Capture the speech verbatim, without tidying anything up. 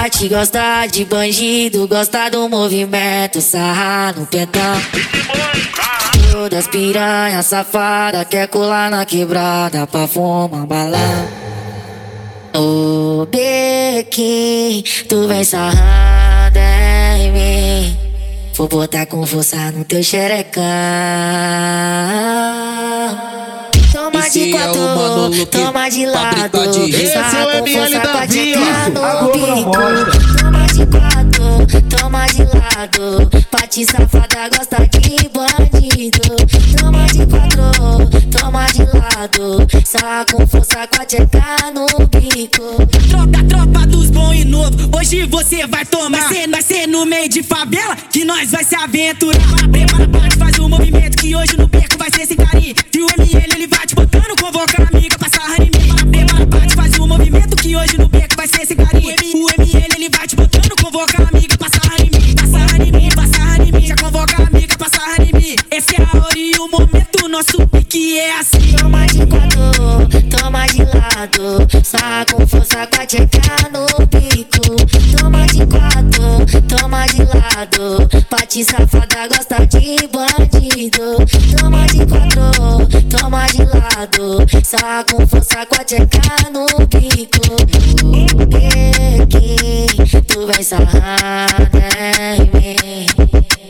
pate, gosta de bandido, gosta do movimento, sarra no pentão. Todas piranha safada, quer colar na quebrada pra fumar balão. Ô Bequim, tu vem sarrando em mim, vou botar com força no teu xerecão. Toma de quatro, toma de lado, esse é o M L Davi, ó. Toma de quatro, toma de lado, pate safada gosta de bandido. Toma de quatro, toma de lado, sarra com força com a tcheca no bico. Troca, tropa dos bons e novos, hoje você vai tomar. Vai ser, vai ser no meio de favela que nós vai se aventurar. Prepara, bate, faz o movimento que hoje no beco vai ser sem carinho. E o M L ele vai te botando, convoca a amiga pra sarra em mim. Prepara, bate, faz o movimento que hoje no beco vai ser sem carinho. O M L ele vai te botando, convoca a amiga pra sarra em mim. Pra sarra em mim, pra sarra em mim, já convoca a amiga pra sarra em mim. Esse é a hora e o momento, nosso pique é assim. Toma de quatro, toma de lado, sarra com força com a tcheca no bico. Toma de quatro, toma de lado, pate safada gosta de bandido. Toma de quatro, toma de lado, sarra com força com a tcheca no bico. Bequim, tu vem sarrando em mim,